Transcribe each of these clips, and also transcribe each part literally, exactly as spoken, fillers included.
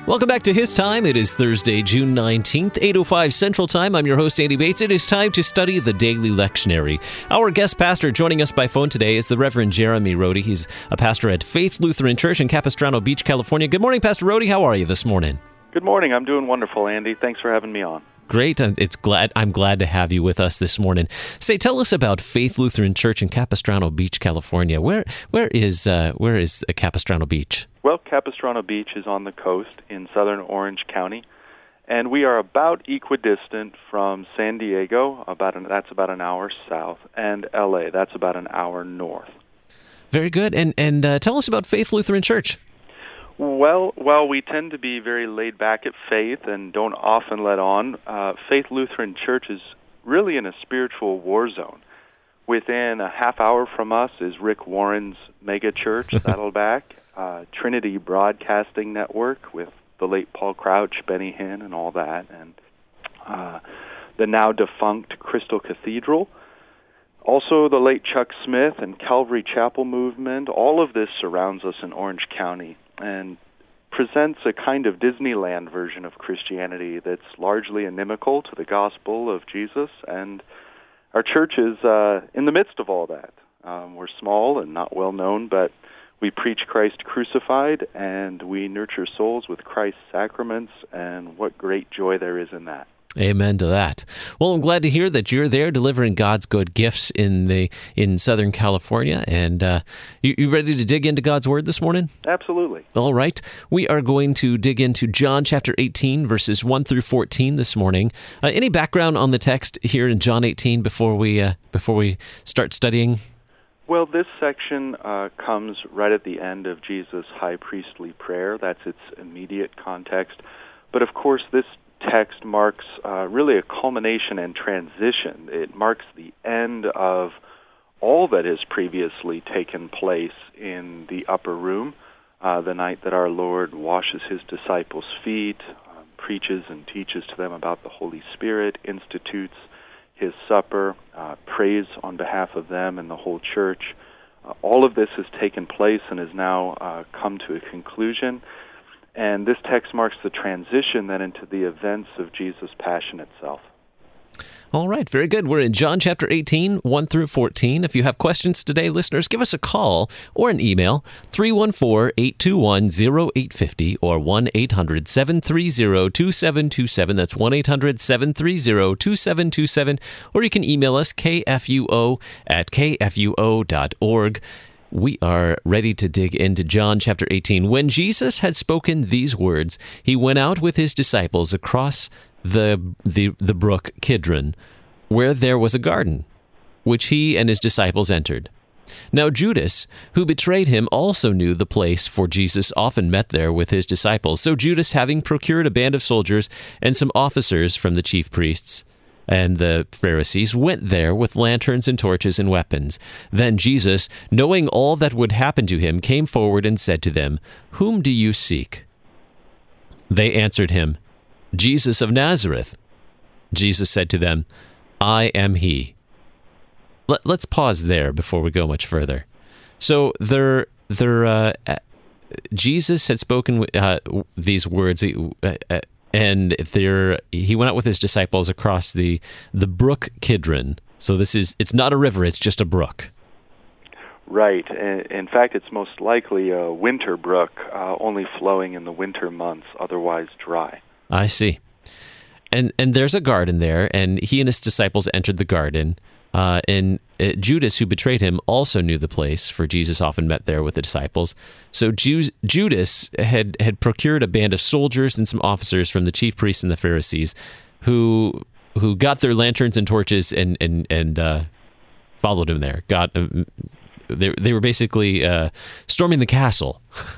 Welcome back to His Time. It is Thursday, June nineteenth, eight oh five Central Time. I'm your host, Andy Bates. It is time to study the Daily Lectionary. Our guest pastor joining us by phone today is the Reverend Jeremy Rohde. He's a pastor at Faith Lutheran Church in Capistrano Beach, California. Good morning, Pastor Rohde. How are you this morning? Good morning. I'm doing wonderful, Andy. Thanks for having me on. Great. It's glad I'm glad to have you with us this morning. Say, tell us about Faith Lutheran Church in Capistrano Beach, California. Where where is uh, where is Capistrano Beach? Well, Capistrano Beach is on the coast in southern Orange County, and we are about equidistant from San Diego. About an, that's about an hour south, and L A. That's about an hour north. Very good. And and uh, tell us about Faith Lutheran Church. Well, well, we tend to be very laid back at Faith and don't often let on. Uh, Faith Lutheran Church is really in a spiritual war zone. Within a half hour from us is Rick Warren's mega church, Saddleback, uh, Trinity Broadcasting Network with the late Paul Crouch, Benny Hinn, and all that, and uh, the now defunct Crystal Cathedral. Also, the late Chuck Smith and Calvary Chapel movement. All of this surrounds us in Orange County and presents a kind of Disneyland version of Christianity that's largely inimical to the gospel of Jesus, and our church is uh, in the midst of all that. Um, we're small and not well known, but we preach Christ crucified, and we nurture souls with Christ's sacraments, and what great joy there is in that. Amen to that. Well, I'm glad to hear that you're there delivering God's good gifts in the in Southern California. And uh, you, you ready to dig into God's Word this morning? Absolutely. All right. We are going to dig into John chapter eighteen, verses one through fourteen this morning. Uh, any background on the text here in John eighteen before we uh, before we start studying? Well, this section uh, comes right at the end of Jesus' high priestly prayer. That's its immediate context. But of course, this text marks uh, really a culmination and transition. It marks the end of all that has previously taken place in the upper room, uh, the night that our Lord washes his disciples' feet, uh, preaches and teaches to them about the Holy Spirit, institutes his supper, uh, prays on behalf of them and the whole church. Uh, all of this has taken place and has now uh, come to a conclusion. And this text marks the transition then into the events of Jesus' passion itself. All right, very good. We're in John chapter eighteen, one through fourteen. If you have questions today, listeners, give us a call or an email, three one four, eight two one, zero eight five zero or one eight hundred, seven three zero, two seven two seven. That's one eight hundred, seven three zero, two seven two seven. Or you can email us, k f u o at k f u o dot org. We are ready to dig into John chapter eighteen. When Jesus had spoken these words, he went out with his disciples across the, the, the brook Kidron, where there was a garden, which he and his disciples entered. Now Judas, who betrayed him, also knew the place, for Jesus often met there with his disciples. So Judas, having procured a band of soldiers and some officers from the chief priests and the Pharisees, went there with lanterns and torches and weapons. Then Jesus, knowing all that would happen to him, came forward and said to them, "Whom do you seek?" They answered him, "Jesus of Nazareth." Jesus said to them, "I am he." Let, let's pause there before we go much further. So there, there, uh, Jesus had spoken uh, these words, uh, uh, and there he went out with his disciples across the the brook Kidron. So this is it's not a river; it's just a brook. Right. In fact, it's most likely a winter brook, uh, only flowing in the winter months, otherwise dry. I see. And and there's a garden there, and he and his disciples entered the garden. Uh, and uh, Judas, who betrayed him, also knew the place, for Jesus often met there with the disciples. So Jews, Judas had, had procured a band of soldiers and some officers from the chief priests and the Pharisees, who who got their lanterns and torches and and and uh, followed him there. Got uh, they they were basically uh, storming the castle.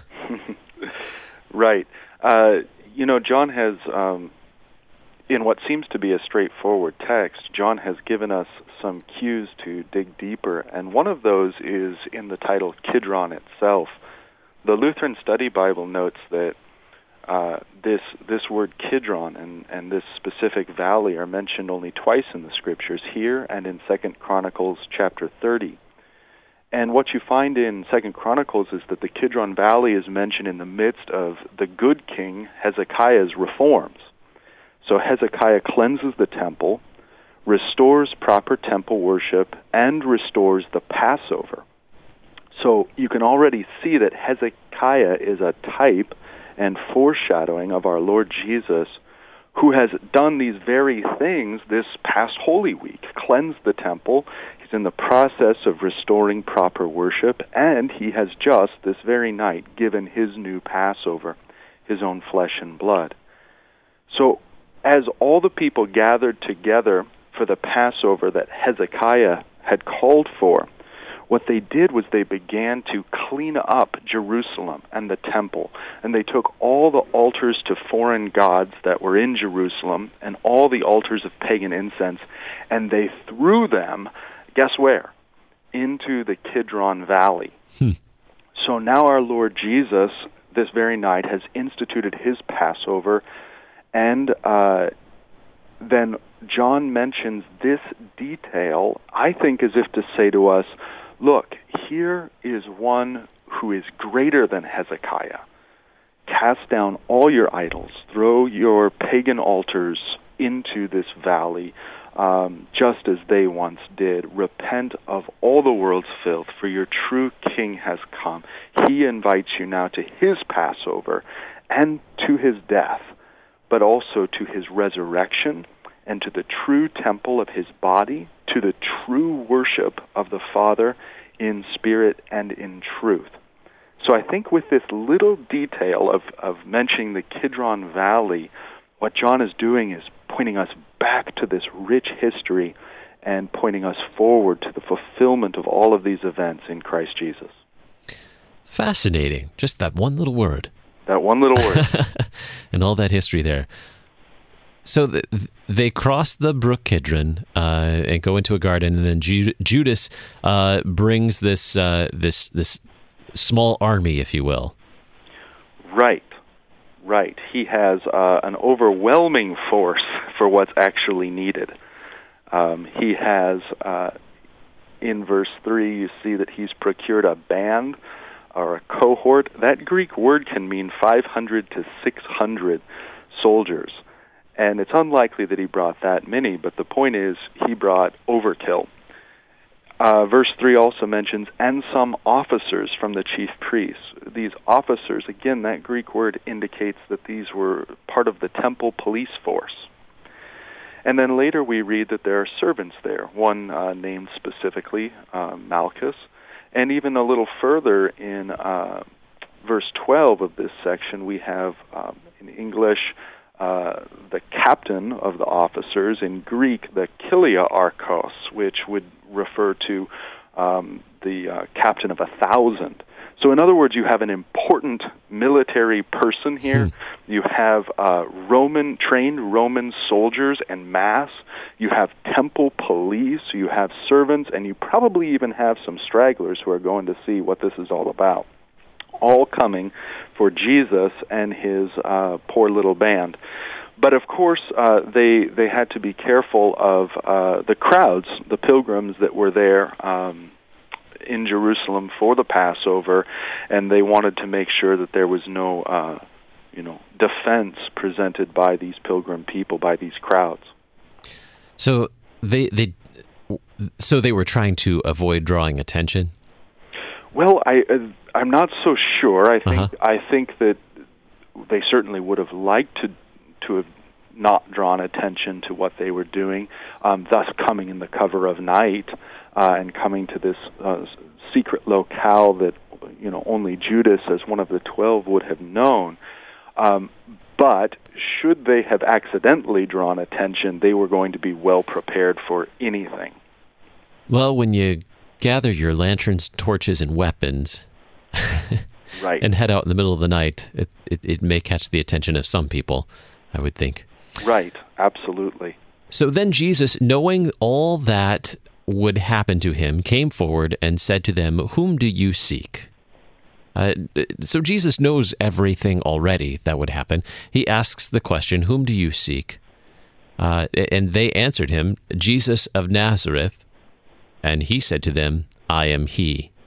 Right. Uh, you know, John has. Um In what seems to be a straightforward text, John has given us some cues to dig deeper, and one of those is in the title Kidron itself. The Lutheran Study Bible notes that uh, this this word Kidron and, and this specific valley are mentioned only twice in the Scriptures, here and in Second Chronicles chapter thirty. And what you find in Second Chronicles is that the Kidron Valley is mentioned in the midst of the good king Hezekiah's reforms. So Hezekiah cleanses the temple, restores proper temple worship, and restores the Passover. So you can already see that Hezekiah is a type and foreshadowing of our Lord Jesus, who has done these very things this past Holy Week, cleansed the temple. He's in the process of restoring proper worship, and he has just this very night given his new Passover, his own flesh and blood. So as all the people gathered together for the Passover that Hezekiah had called for, what they did was they began to clean up Jerusalem and the temple, and they took all the altars to foreign gods that were in Jerusalem and all the altars of pagan incense, and they threw them, guess where? Into the Kidron Valley. Hmm. So now our Lord Jesus, this very night, has instituted his Passover, and uh, then John mentions this detail, I think, as if to say to us, look, here is one who is greater than Hezekiah. Cast down all your idols. Throw your pagan altars into this valley, um, just as they once did. Repent of all the world's filth, for your true king has come. He invites you now to his Passover and to his death, but also to his resurrection and to the true temple of his body, to the true worship of the Father in spirit and in truth. So I think with this little detail of, of mentioning the Kidron Valley, what John is doing is pointing us back to this rich history and pointing us forward to the fulfillment of all of these events in Christ Jesus. Fascinating. Just that one little word. That one little word. And all that history there. So the, they cross the brook Kidron uh, and go into a garden, and then Ju- Judas uh, brings this uh, this this small army, if you will. Right, right. He has uh, an overwhelming force for what's actually needed. Um, he has, uh, in verse three, you see that he's procured a band or a cohort. That Greek word can mean five hundred to six hundred soldiers. And it's unlikely that he brought that many, but the point is he brought overkill. Uh, verse three also mentions, and some officers from the chief priests. These officers, again, that Greek word indicates that these were part of the temple police force. And then later we read that there are servants there, one uh, named specifically uh, Malchus. And even a little further in uh, verse twelve of this section, we have um, in English, Uh, the captain of the officers, in Greek, the Kiliarchos, which would refer to um, the uh, captain of a thousand. So in other words, you have an important military person here. Hmm. You have uh, Roman, trained Roman soldiers en masse. You have temple police. You have servants, and you probably even have some stragglers who are going to see what this is all about. All coming for Jesus and his uh, poor little band. But of course, uh, they they had to be careful of uh, the crowds, the pilgrims that were there um, in Jerusalem for the Passover, and they wanted to make sure that there was no, uh, you know, defense presented by these pilgrim people, by these crowds. So they they so they were trying to avoid drawing attention. Well, I. Uh, I'm not so sure. I think uh-huh. I think that they certainly would have liked to to have not drawn attention to what they were doing, um, thus coming in the cover of night uh, and coming to this uh, secret locale that you know only Judas, as one of the twelve, would have known. Um, but should they have accidentally drawn attention, they were going to be well prepared for anything. Well, when you gather your lanterns, torches, and weapons. Right. And head out in the middle of the night, it, it it may catch the attention of some people, I would think. Right, absolutely. So then Jesus, knowing all that would happen to him, came forward and said to them, "Whom do you seek?" Uh, so Jesus knows everything already that would happen. He asks the question, "Whom do you seek?" Uh, and they answered him, "Jesus of Nazareth." And he said to them, "I am he."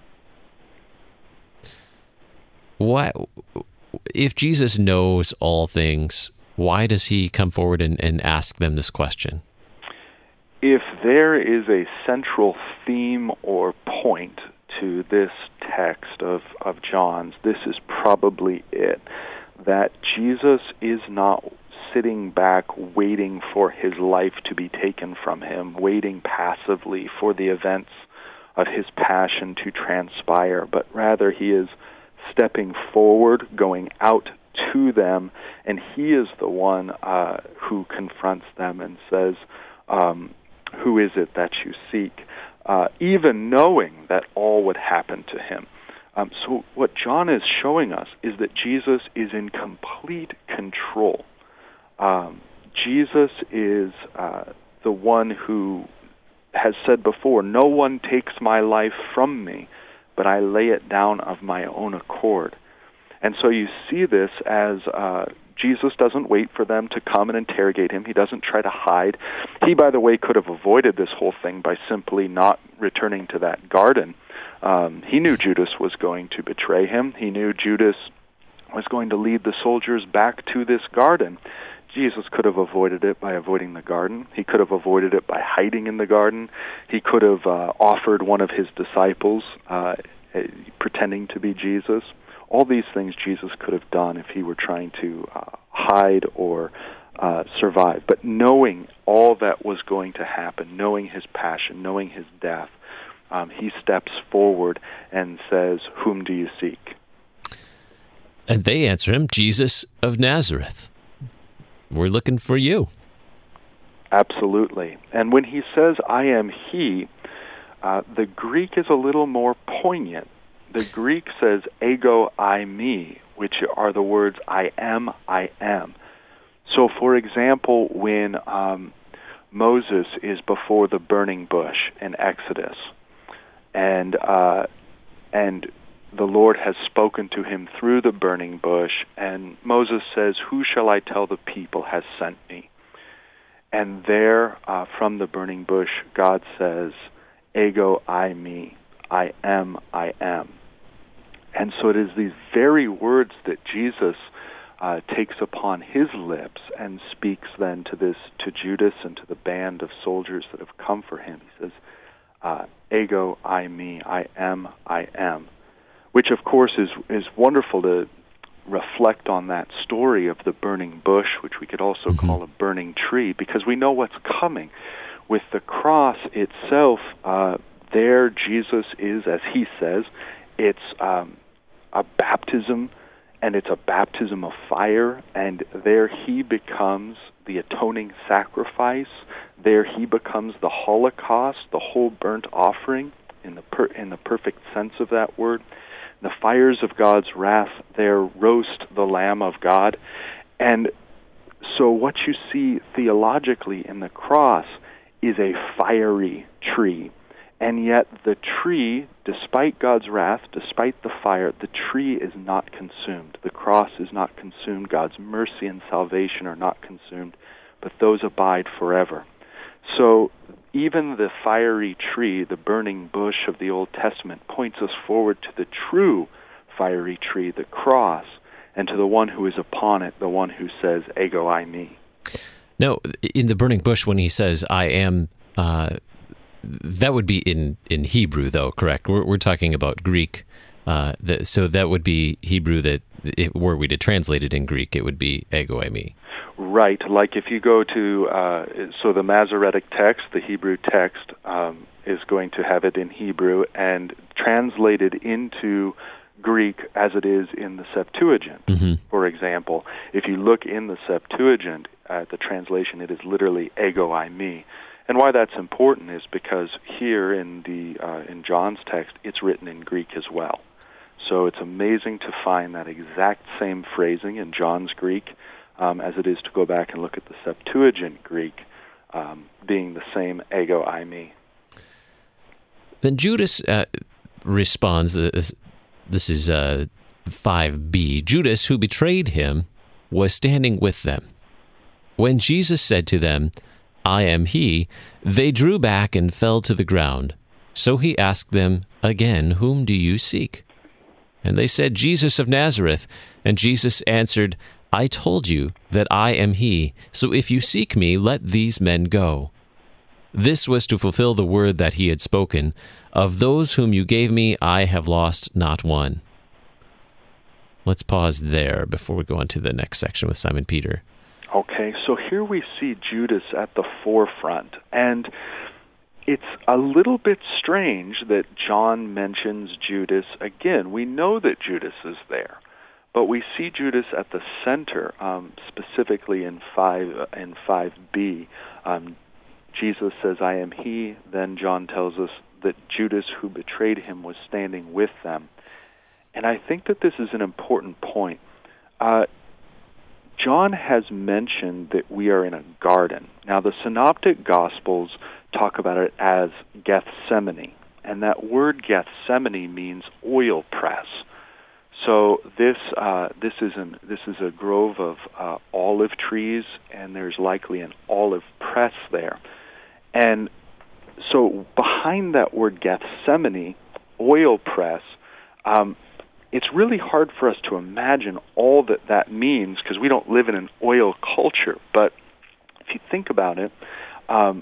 Why, if Jesus knows all things, why does he come forward and, and ask them this question? If there is a central theme or point to this text of, of John's, this is probably it, that Jesus is not sitting back waiting for his life to be taken from him, waiting passively for the events of his passion to transpire, but rather he is stepping forward, going out to them, and he is the one uh, who confronts them and says, um, who is it that you seek? Uh, even knowing that all would happen to him. Um, so what John is showing us is that Jesus is in complete control. Um, Jesus is uh, the one who has said before, no one takes my life from me, but I lay it down of my own accord. And so you see this as uh, Jesus doesn't wait for them to come and interrogate him. He doesn't try to hide. He, by the way, could have avoided this whole thing by simply not returning to that garden. Um, he knew Judas was going to betray him. He knew Judas was going to lead the soldiers back to this garden. Jesus could have avoided it by avoiding the garden. He could have avoided it by hiding in the garden. He could have uh, offered one of his disciples, uh, pretending to be Jesus. All these things Jesus could have done if he were trying to uh, hide or uh, survive. But knowing all that was going to happen, knowing his passion, knowing his death, um, he steps forward and says, "Whom do you seek?" And they answer him, "Jesus of Nazareth. We're looking for you." Absolutely. And when he says, "I am he," uh, the Greek is a little more poignant. The Greek says, ego I me, which are the words I am, I am. So, for example, when um, Moses is before the burning bush in Exodus, and uh, and the Lord has spoken to him through the burning bush, and Moses says, "Who shall I tell the people has sent me?" And there, uh, from the burning bush, God says, ego I me, I am, I am. And so it is these very words that Jesus uh, takes upon his lips and speaks then to this, to Judas and to the band of soldiers that have come for him. He says, uh, ego I me, I am, I am. Which, of course, is is wonderful to reflect on that story of the burning bush, which we could also mm-hmm. call a burning tree, because we know what's coming. With the cross itself, uh, there Jesus is, as he says, it's um, a baptism, and it's a baptism of fire, and there he becomes the atoning sacrifice. There he becomes the Holocaust, the whole burnt offering, in the per- in the perfect sense of that word. The fires of God's wrath there roast the Lamb of God. And so what you see theologically in the cross is a fiery tree. And yet the tree, despite God's wrath, despite the fire, the tree is not consumed. The cross is not consumed. God's mercy and salvation are not consumed, but those abide forever. So even the fiery tree, the burning bush of the Old Testament, points us forward to the true fiery tree, the cross, and to the one who is upon it, the one who says, ego I me. Now, in the burning bush, when he says, I am, uh, that would be in, in Hebrew, though, correct? We're, we're talking about Greek. Uh, that, so that would be Hebrew that, it, were we to translate it in Greek, it would be ego I me. Right, like if you go to, uh, so the Masoretic text, the Hebrew text, um, is going to have it in Hebrew and translated into Greek as it is in the Septuagint. Mm-hmm. For example, if you look in the Septuagint at the translation, it is literally ego I me. And why that's important is because here in the uh, in John's text, it's written in Greek as well. So it's amazing to find that exact same phrasing in John's Greek um, as it is to go back and look at the Septuagint Greek um, being the same ego I me. Then Judas uh, responds, this, this is uh, five b, Judas, who betrayed him, was standing with them. When Jesus said to them, I am he, they drew back and fell to the ground. So he asked them again, whom do you seek? And they said, Jesus of Nazareth. And Jesus answered, I told you that I am he. So if you seek me, let these men go. This was to fulfill the word that he had spoken, of those whom you gave me, I have lost not one. Let's pause there before we go on to the next section with Simon Peter. Okay, so here we see Judas at the forefront, and it's a little bit strange that John mentions Judas again. We know that Judas is there, but we see Judas at the center, um, specifically in five in five b. Um, Jesus says, I am he. Then John tells us that Judas, who betrayed him, was standing with them. And I think that this is an important point. Uh, John has mentioned that we are in a garden. Now, the Synoptic Gospels talk about it as Gethsemane, and that word Gethsemane means oil press. So this uh, this is an this is a grove of uh, olive trees, and there's likely an olive press there. And so behind that word Gethsemane, oil press, um, it's really hard for us to imagine all that that means because we don't live in an oil culture. But if you think about it, um,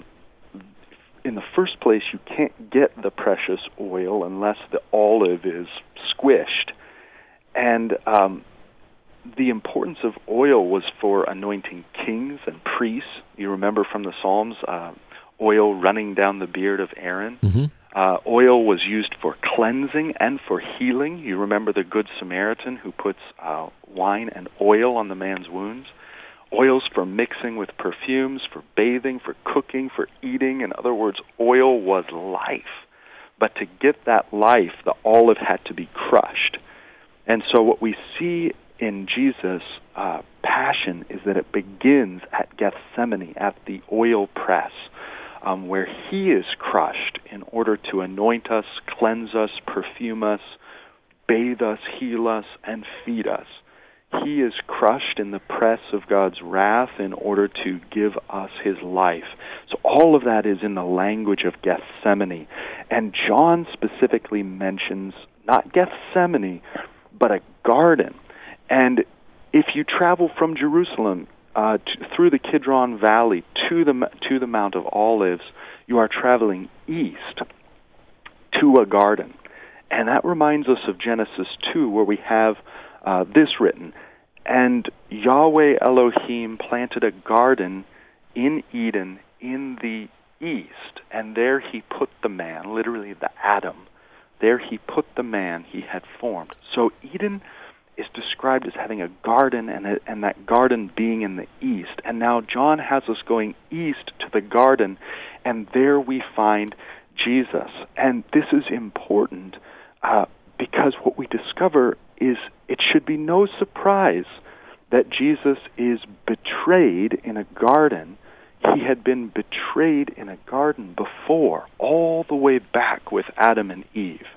in the first place, you can't get the precious oil unless the olive is squished. And um, the importance of oil was for anointing kings and priests. You remember from the Psalms, uh, oil running down the beard of Aaron. Mm-hmm. Uh, oil was used for cleansing and for healing. You remember the Good Samaritan who puts uh, wine and oil on the man's wounds. Oils for mixing with perfumes, for bathing, for cooking, for eating. In other words, oil was life. But to get that life, the olive had to be crushed. And so what we see in Jesus' uh, passion is that it begins at Gethsemane, at the oil press, Um, where he is crushed in order to anoint us, cleanse us, perfume us, bathe us, heal us, and feed us. He is crushed in the press of God's wrath in order to give us his life. So all of that is in the language of Gethsemane. And John specifically mentions not Gethsemane, but a garden. And if you travel from Jerusalem Uh, to, through the Kidron Valley to the to the Mount of Olives, you are traveling east to a garden. And that reminds us of Genesis two, where we have uh, this written, and Yahweh Elohim planted a garden in Eden in the east, and there he put the man, literally the Adam, there he put the man he had formed. So Eden is described as having a garden, and, a, and that garden being in the east. And now John has us going east to the garden, and there we find Jesus. And this is important uh, because what we discover is it should be no surprise that Jesus is betrayed in a garden. He had been betrayed in a garden before, all the way back with Adam and Eve.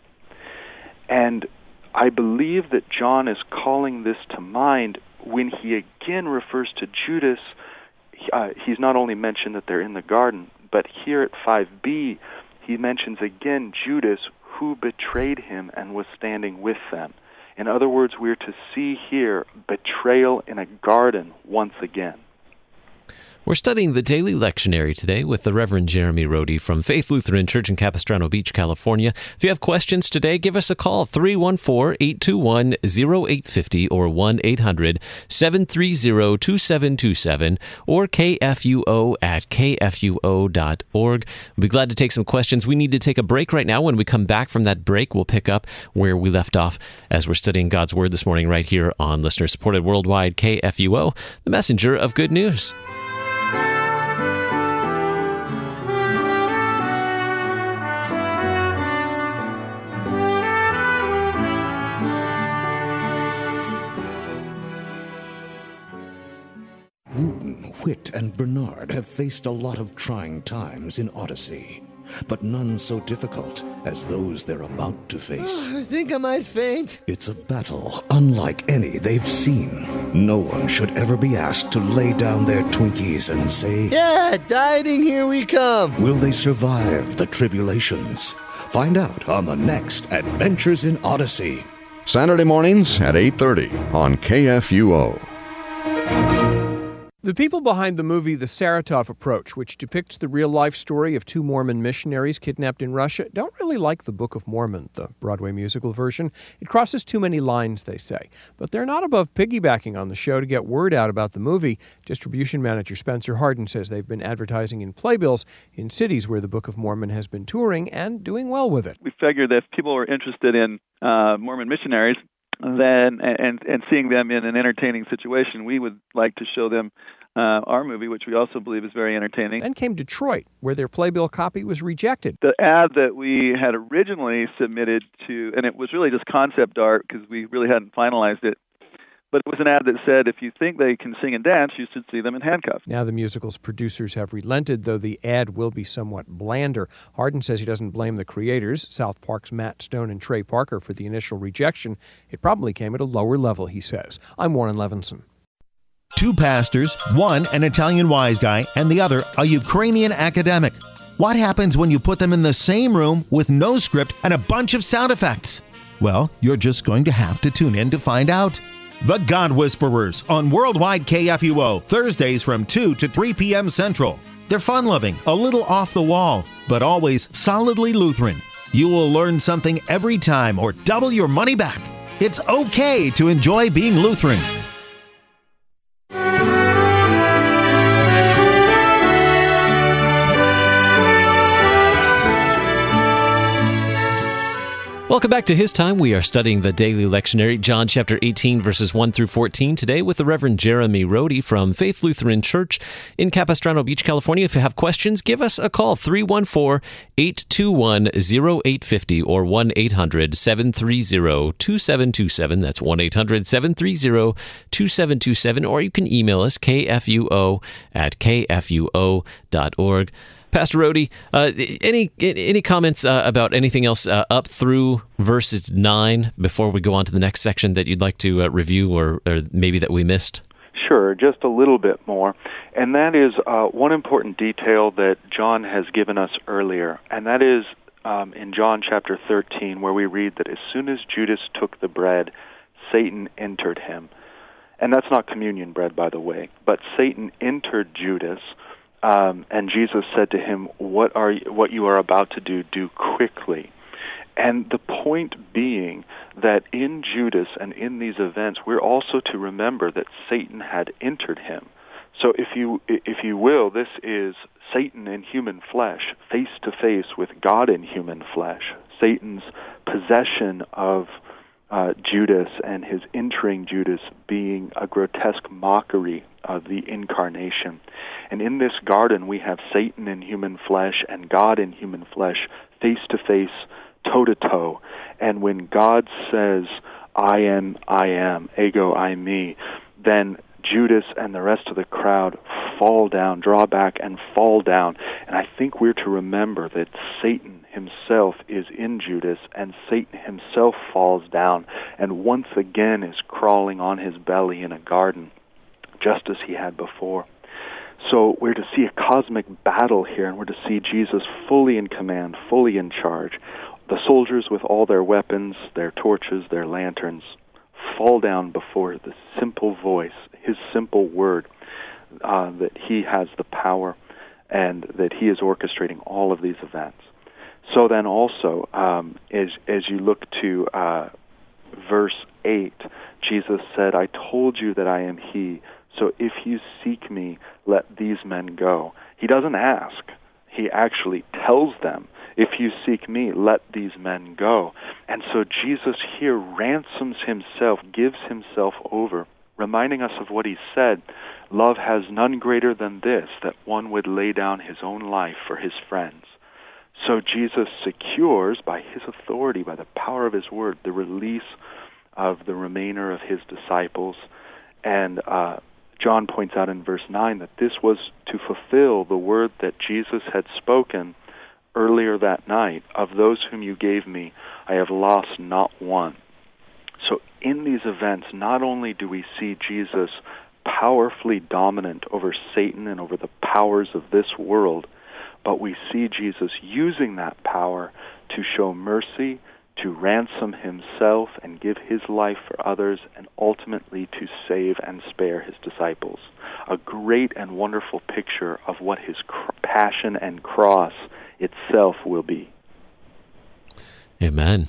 And I believe that John is calling this to mind when he again refers to Judas. Uh, he's not only mentioned that they're in the garden, but here at five b, he mentions again Judas, who betrayed him and was standing with them. In other words, we're to see here betrayal in a garden once again. We're studying the Daily Lectionary today with the Reverend Jeremy Rohde from Faith Lutheran Church in Capistrano Beach, California. If you have questions today, give us a call, three one four, eight two one, zero eight five zero or one eight hundred, seven three zero, two seven two seven or K F U O at K F U O dot org. We'll be glad to take some questions. We need to take a break right now. When we come back from that break, we'll pick up where we left off as we're studying God's Word this morning right here on listener-supported worldwide K F U O, the messenger of good news. Whit and Bernard have faced a lot of trying times in Odyssey, but none so difficult as those they're about to face. I think I might faint. It's a battle unlike any they've seen. No one should ever be asked to lay down their Twinkies and say, "Yeah, dieting, here we come." Will they survive the tribulations? Find out on the next Adventures in Odyssey. Saturday mornings at eight thirty on K F U O. The people behind the movie The Saratov Approach, which depicts the real-life story of two Mormon missionaries kidnapped in Russia, don't really like the Book of Mormon, the Broadway musical version. It crosses too many lines, they say. But they're not above piggybacking on the show to get word out about the movie. Distribution manager Spencer Harden says they've been advertising in playbills in cities where the Book of Mormon has been touring and doing well with it. We figured that if people were interested in uh, Mormon missionaries, then and and seeing them in an entertaining situation, we would like to show them uh, our movie, which we also believe is very entertaining. Then came Detroit, where their playbill copy was rejected. The ad that we had originally submitted to, and it was really just concept art because we really hadn't finalized it, but it was an ad that said, if you think they can sing and dance, you should see them in handcuffs. Now the musical's producers have relented, though the ad will be somewhat blander. Harden says he doesn't blame the creators, South Park's Matt Stone and Trey Parker, for the initial rejection. It probably came at a lower level, he says. I'm Warren Levinson. Two pastors, one an Italian wise guy and the other a Ukrainian academic. What happens when you put them in the same room with no script and a bunch of sound effects? Well, you're just going to have to tune in to find out. The God Whisperers on Worldwide K F U O, Thursdays from two to three p.m. Central. They're fun-loving, a little off the wall, but always solidly Lutheran. You will learn something every time or double your money back. It's okay to enjoy being Lutheran. Welcome back to His Time. We are studying the daily lectionary, John chapter eighteen, verses one through fourteen, today with the Reverend Jeremy Rody from Faith Lutheran Church in Capistrano Beach, California. If you have questions, give us a call, three one four, eight two one, zero eight five zero or one eight hundred, seven three zero, two seven two seven. That's one eight hundred, seven three zero, two seven two seven. Or you can email us, k f u o at k f u o dot org. Pastor Rody, uh, any any comments uh, about anything else uh, up through verses nine before we go on to the next section that you'd like to uh, review or, or maybe that we missed? Sure, just a little bit more. And that is uh, one important detail that John has given us earlier, and that is um, in John chapter thirteen, where we read that as soon as Judas took the bread, Satan entered him. And that's not communion bread, by the way, but Satan entered Judas. Um, and Jesus said to him, what are you, what you are about to do, do quickly. And the point being that in Judas and in these events, we're also to remember that Satan had entered him. So if you if you will, this is Satan in human flesh, face to face with God in human flesh. Satan's possession of Uh, Judas and his entering Judas being a grotesque mockery of the incarnation. And in this garden we have Satan in human flesh and God in human flesh, face to face, toe to toe. And when God says, I am, I am, ego, I, me, then Judas and the rest of the crowd fall down, draw back and fall down. And I think we're to remember that Satan himself is in Judas, and Satan himself falls down and once again is crawling on his belly in a garden, just as he had before. So we're to see a cosmic battle here, and we're to see Jesus fully in command, fully in charge. The soldiers with all their weapons, their torches, their lanterns, fall down before the simple voice, his simple word, uh, that he has the power and that he is orchestrating all of these events. So then also, um, as, as you look to uh, verse eight, Jesus said, I told you that I am he, so if you seek me, let these men go. He doesn't ask. He actually tells them, if you seek me, let these men go. And so Jesus here ransoms himself, gives himself over, reminding us of what he said, love has none greater than this, that one would lay down his own life for his friends. So Jesus secures, by his authority, by the power of his word, the release of the remainder of his disciples. And uh, John points out in verse nine that this was to fulfill the word that Jesus had spoken earlier that night, of those whom you gave me, I have lost not one. So in these events, not only do we see Jesus powerfully dominant over Satan and over the powers of this world, but we see Jesus using that power to show mercy, to ransom himself and give his life for others, and ultimately to save and spare his disciples. A great and wonderful picture of what his cr- passion and cross itself will be. Amen.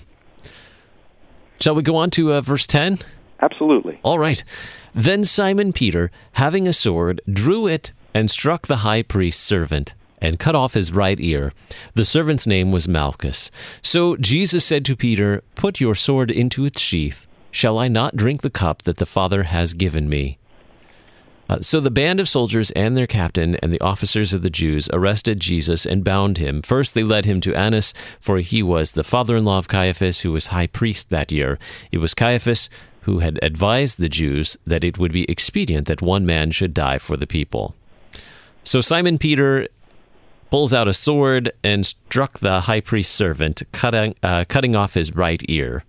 Shall we go on to uh, verse ten? Absolutely. All right. Then Simon Peter, having a sword, drew it and struck the high priest's servant, and cut off his right ear. The servant's name was Malchus. So Jesus said to Peter, "Put your sword into its sheath. Shall I not drink the cup that the Father has given me?" Uh, so the band of soldiers and their captain and the officers of the Jews arrested Jesus and bound him. First they led him to Annas, for he was the father-in-law of Caiaphas, who was high priest that year. It was Caiaphas who had advised the Jews that it would be expedient that one man should die for the people. So Simon Peter pulls out a sword and struck the high priest's servant, cutting, uh, cutting off his right ear.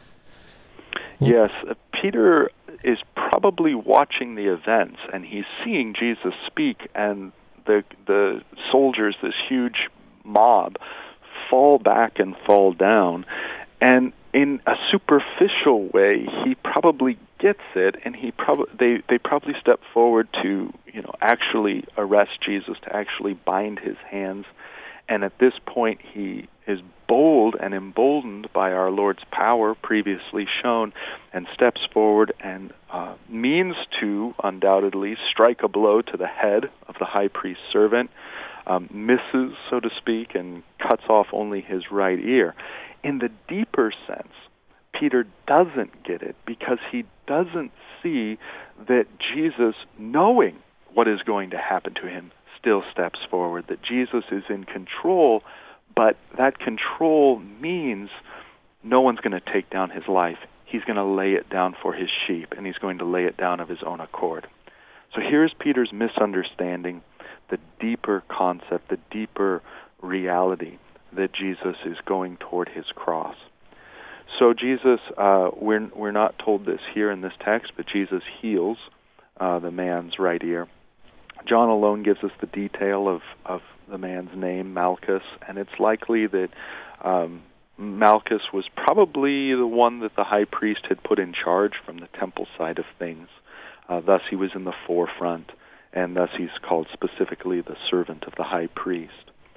Yes, uh, Peter is probably watching the events, and he's seeing Jesus speak, and the the soldiers, this huge mob, fall back and fall down. And in a superficial way, he probably gets it, and he probably they, they probably step forward to, you know, actually arrest Jesus, to actually bind his hands. And at this point, he is bold and emboldened by our Lord's power previously shown, and steps forward and uh, means to, undoubtedly, strike a blow to the head of the high priest's servant, um, misses, so to speak, and cuts off only his right ear. In the deeper sense, Peter doesn't get it because he doesn't see that Jesus, knowing what is going to happen to him, still steps forward, that Jesus is in control, but that control means no one's going to take down his life. He's going to lay it down for his sheep, and he's going to lay it down of his own accord. So here's Peter's misunderstanding the deeper concept, the deeper reality that Jesus is going toward his cross. So Jesus, uh, we're we're not told this here in this text, but Jesus heals uh, the man's right ear. John alone gives us the detail of, of the man's name, Malchus, and it's likely that um, Malchus was probably the one that the high priest had put in charge from the temple side of things. Uh, thus he was in the forefront, and thus he's called specifically the servant of the high priest.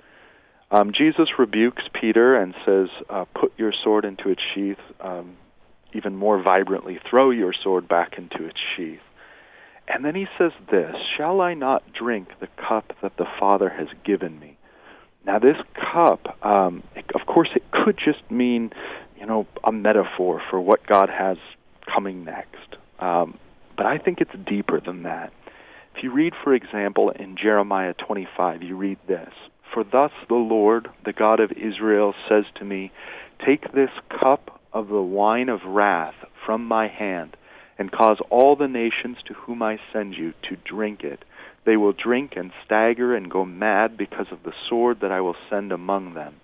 Um, Jesus rebukes Peter and says, uh, put your sword into its sheath, um, even more vibrantly, throw your sword back into its sheath. And then he says this, shall I not drink the cup that the Father has given me? Now this cup, um, it, of course it could just mean, you know, a metaphor for what God has coming next. Um, but I think it's deeper than that. If you read, for example, in Jeremiah twenty-five, you read this, for thus the Lord, the God of Israel, says to me, take this cup of the wine of wrath from my hand, and cause all the nations to whom I send you to drink it. They will drink and stagger and go mad because of the sword that I will send among them.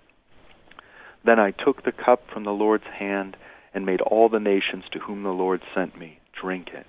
Then I took the cup from the Lord's hand and made all the nations to whom the Lord sent me drink it.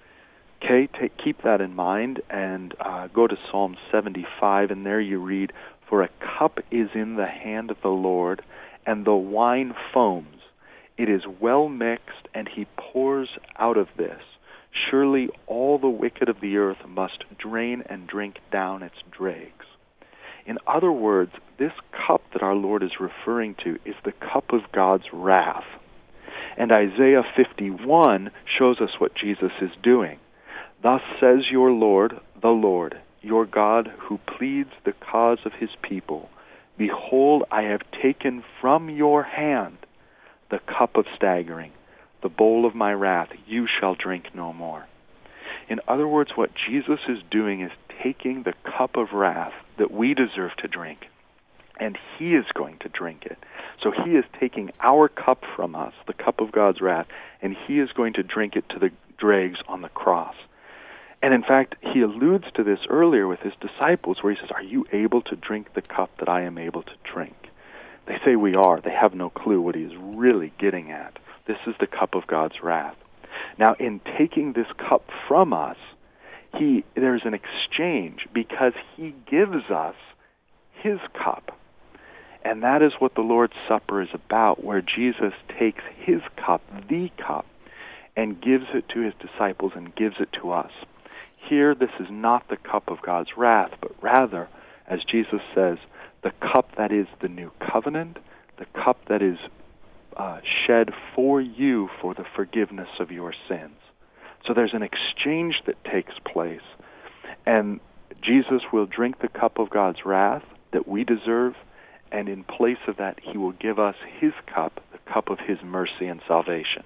Okay, take, keep that in mind and uh, go to Psalm seventy-five, and there you read, for a cup is in the hand of the Lord, and the wine foams. It is well mixed, and he pours out of this. Surely all the wicked of the earth must drain and drink down its dregs. In other words, this cup that our Lord is referring to is the cup of God's wrath. And Isaiah fifty-one shows us what Jesus is doing. Thus says your Lord, the Lord, your God, who pleads the cause of his people. Behold, I have taken from your hand the cup of staggering, the bowl of my wrath, you shall drink no more. In other words, what Jesus is doing is taking the cup of wrath that we deserve to drink, and he is going to drink it. So he is taking our cup from us, the cup of God's wrath, and he is going to drink it to the dregs on the cross. And in fact, he alludes to this earlier with his disciples, where he says, are you able to drink the cup that I am able to drink? They say we are. They have no clue what he is really getting at. This is the cup of God's wrath. Now, in taking this cup from us, he there's an exchange, because he gives us his cup. And that is what the Lord's Supper is about, where Jesus takes his cup, the cup, and gives it to his disciples and gives it to us. Here, this is not the cup of God's wrath, but rather, as Jesus says, the cup that is the new covenant, the cup that is uh, shed for you for the forgiveness of your sins. So there's an exchange that takes place, and Jesus will drink the cup of God's wrath that we deserve, and in place of that, he will give us his cup, the cup of his mercy and salvation.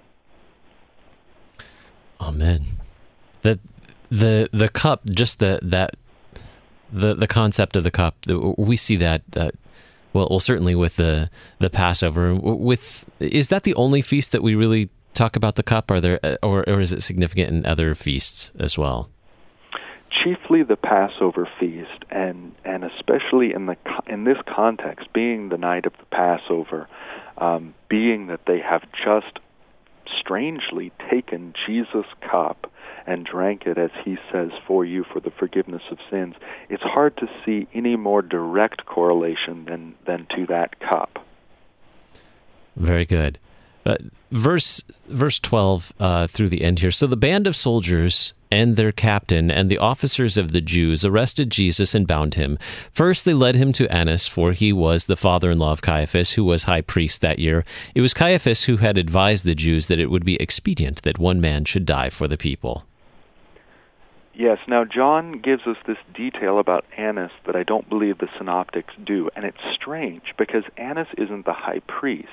Amen. The the the cup, just the that the the concept of the cup, we see that. Uh, well, well, certainly with the the Passover. With is that the only feast that we really talk about the cup? Are there, or or is it significant in other feasts as well? Chiefly the Passover feast, and and especially in the in this context, being the night of the Passover, um, being that they have just strangely taken Jesus' cup and drank it, as he says, for you for the forgiveness of sins. It's hard to see any more direct correlation than than to that cup. Very good. Uh, verse verse twelve uh, through the end here. So the band of soldiers and their captain and the officers of the Jews arrested Jesus and bound him. First they led him to Annas, for he was the father-in-law of Caiaphas, who was high priest that year. It was Caiaphas who had advised the Jews that it would be expedient that one man should die for the people. Yes, now John gives us this detail about Annas that I don't believe the synoptics do, and it's strange because Annas isn't the high priest.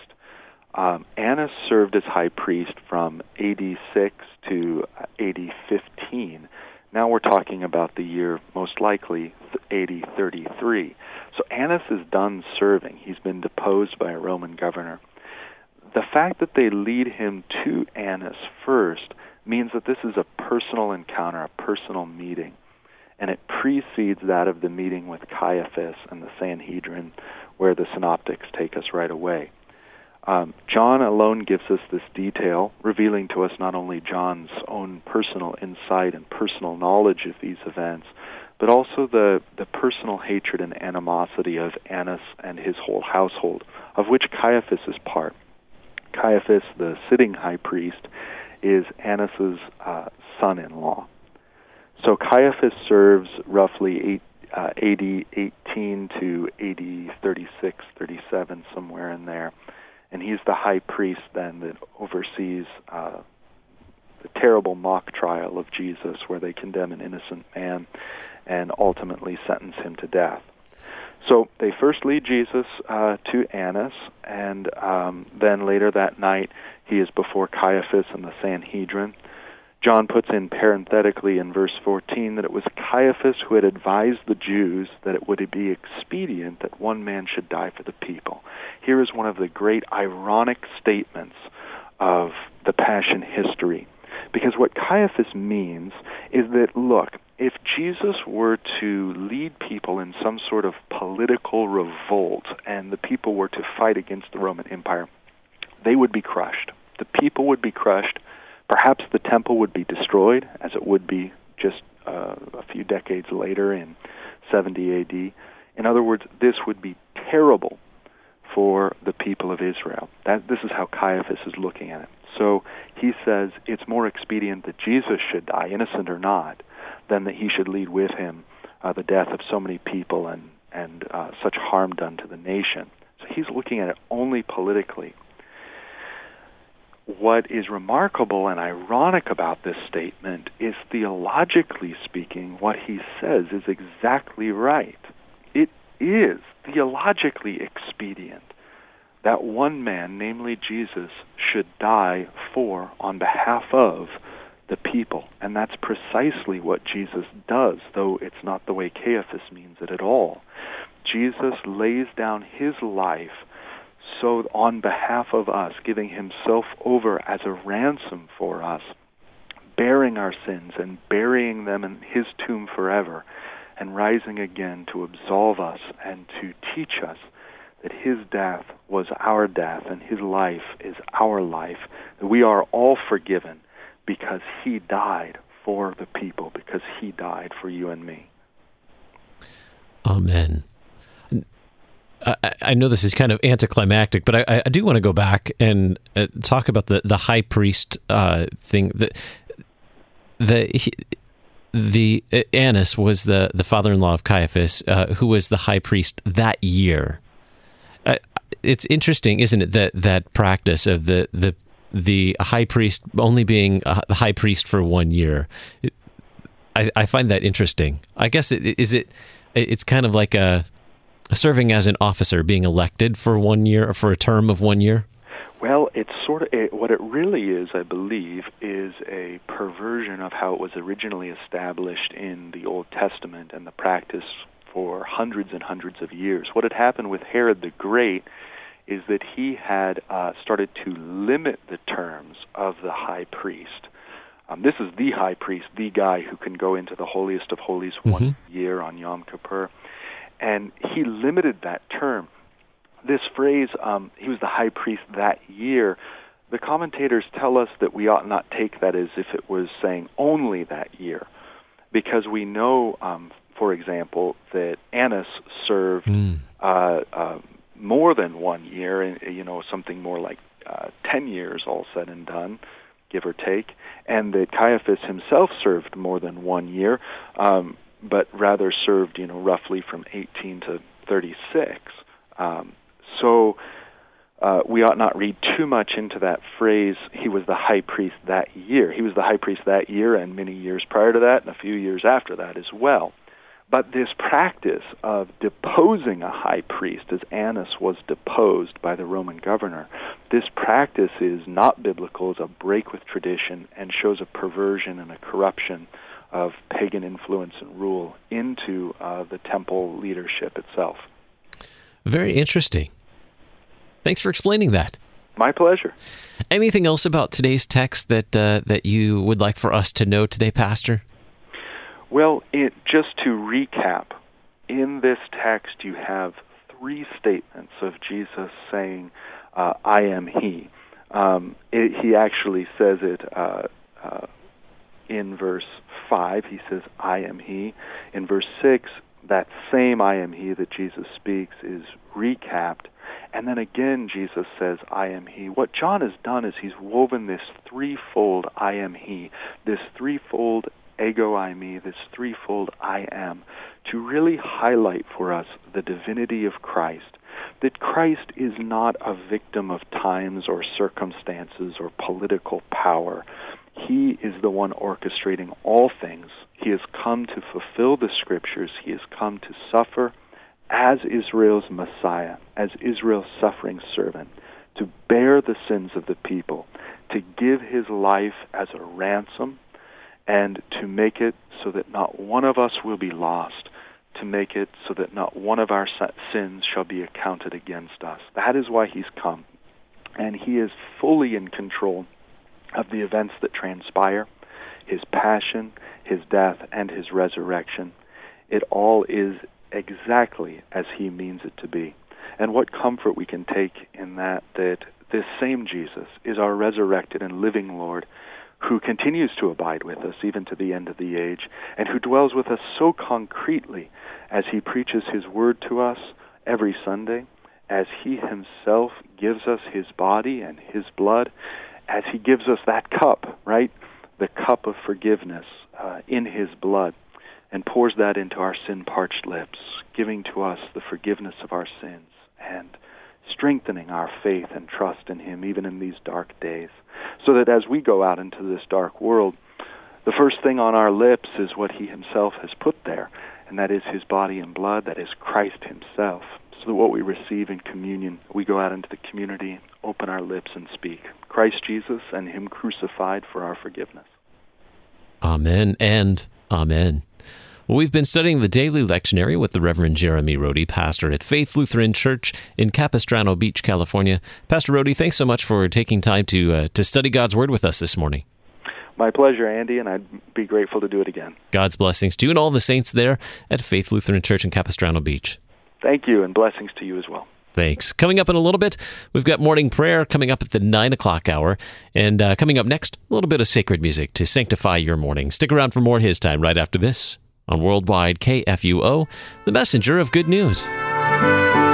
Um, Annas served as high priest from A D six to A D fifteen. Now we're talking about the year, most likely, A D thirty-three. So Annas is done serving. He's been deposed by a Roman governor. The fact that they lead him to Annas first means that this is a personal encounter, a personal meeting, and it precedes that of the meeting with Caiaphas and the Sanhedrin, where the synoptics take us right away. Um, John alone gives us this detail, revealing to us not only John's own personal insight and personal knowledge of these events, but also the, the personal hatred and animosity of Annas and his whole household, of which Caiaphas is part. Caiaphas, the sitting high priest, is Annas's uh, son-in-law. So Caiaphas serves roughly eight, uh, A D eighteen to A D thirty-six, thirty-seven, somewhere in there. And he's the high priest then that oversees uh, the terrible mock trial of Jesus, where they condemn an innocent man and ultimately sentence him to death. So they first lead Jesus uh, to Annas, and um, then later that night he is before Caiaphas and the Sanhedrin. John puts in parenthetically in verse fourteen that it was Caiaphas who had advised the Jews that it would be expedient that one man should die for the people. Here is one of the great ironic statements of the Passion history. Because what Caiaphas means is that, look, if Jesus were to lead people in some sort of political revolt and the people were to fight against the Roman Empire, they would be crushed. The people would be crushed. Perhaps the temple would be destroyed, as it would be just uh, a few decades later in seventy A D. In other words, this would be terrible for the people of Israel. That, this is how Caiaphas is looking at it. So he says it's more expedient that Jesus should die, innocent or not, than that he should lead with him uh, the death of so many people and, and uh, such harm done to the nation. So he's looking at it only politically. What is remarkable and ironic about this statement is, theologically speaking, what he says is exactly right. It is theologically expedient that one man, namely Jesus, should die for, on behalf of, the people. And that's precisely what Jesus does, though it's not the way Caiaphas means it at all. Jesus lays down his life so on behalf of us, giving himself over as a ransom for us, bearing our sins and burying them in his tomb forever, and rising again to absolve us and to teach us that his death was our death and his life is our life, that we are all forgiven because he died for the people, because he died for you and me. Amen. I, I know this is kind of anticlimactic, but I, I do want to go back and uh, talk about the, the high priest uh, thing. The, the, he, the uh, Annas was the, the father-in-law of Caiaphas, uh, who was the high priest that year. Uh, it's interesting, isn't it, that that practice of the the the high priest only being uh, the high priest for one year. I, I find that interesting. I guess it, is it it's kind of like a serving as an officer, being elected for one year or for a term of one year. Well, it's sort of it, what it really is, I believe, is a perversion of how it was originally established in the Old Testament and the practice for hundreds and hundreds of years. What had happened with Herod the Great is that he had uh, started to limit the terms of the high priest. Um, this is the high priest, the guy who can go into the holiest of holies mm-hmm. once a year on Yom Kippur. And he limited that term. This phrase, um, he was the high priest that year, the commentators tell us that we ought not take that as if it was saying only that year, because we know, um, for example, that Annas served mm. uh, uh, more than one year, you know, something more like uh, ten years all said and done, give or take, and that Caiaphas himself served more than one year, um, but rather served, you know, roughly from eighteen to thirty-six. Um, so uh, we ought not read too much into that phrase, he was the high priest that year. He was the high priest that year and many years prior to that and a few years after that as well. But this practice of deposing a high priest, as Annas was deposed by the Roman governor, this practice is not biblical, it's a break with tradition, and shows a perversion and a corruption of pagan influence and rule into uh, the temple leadership itself. Very interesting. Thanks for explaining that. My pleasure. Anything else about today's text that uh, that you would like for us to know today, Pastor? Well, it, just to recap, in this text you have three statements of Jesus saying, uh, I am He. Um, it, he actually says it uh, uh, in verse five. He says, I am He. In verse six, that same I am He that Jesus speaks is recapped. And then again, Jesus says, I am He. What John has done is he's woven this threefold I am He, this threefold ego I me, this threefold I am, to really highlight for us the divinity of Christ, that Christ is not a victim of times or circumstances or political power. He is the one orchestrating all things. He has come to fulfill the Scriptures. He has come to suffer as Israel's Messiah, as Israel's suffering servant, to bear the sins of the people, to give His life as a ransom, and to make it so that not one of us will be lost, to make it so that not one of our sins shall be accounted against us. That is why He's come. And He is fully in control of the events that transpire, His passion, His death, and His resurrection. It all is exactly as He means it to be. And what comfort we can take in that, that this same Jesus is our resurrected and living Lord, who continues to abide with us even to the end of the age, and who dwells with us so concretely as He preaches His word to us every Sunday, as He Himself gives us His body and His blood, as He gives us that cup, right, the cup of forgiveness uh, in His blood, and pours that into our sin-parched lips, giving to us the forgiveness of our sins and strengthening our faith and trust in Him even in these dark days, so that as we go out into this dark world, the first thing on our lips is what He Himself has put there, and that is His body and blood, that is Christ Himself, so that what we receive in communion, we go out into the community, open our lips and speak Christ Jesus and Him crucified for our forgiveness. Amen and amen. Well, we've been studying the daily lectionary with the Reverend Jeremy Rohde, pastor at Faith Lutheran Church in Capistrano Beach, California. Pastor Rohde, thanks so much for taking time to uh, to study God's Word with us this morning. My pleasure, Andy, and I'd be grateful to do it again. God's blessings to you and all the saints there at Faith Lutheran Church in Capistrano Beach. Thank you, and blessings to you as well. Thanks. Coming up in a little bit, we've got morning prayer coming up at the nine o'clock hour. And uh, coming up next, a little bit of sacred music to sanctify your morning. Stick around for more His Time right after this on Worldwide K F U O, the messenger of good news.